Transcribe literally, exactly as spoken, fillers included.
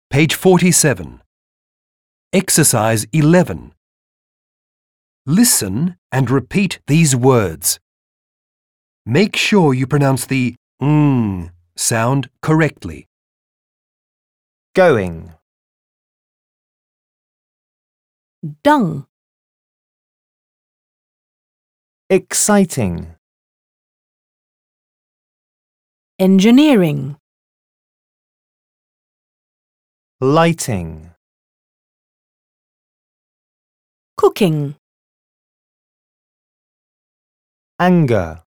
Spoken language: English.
Page forty-seven. Exercise eleven. Listen and repeat these words. Make sure you pronounce the ng sound correctly. Going, dung, exciting, engineering, lighting, cooking, anger,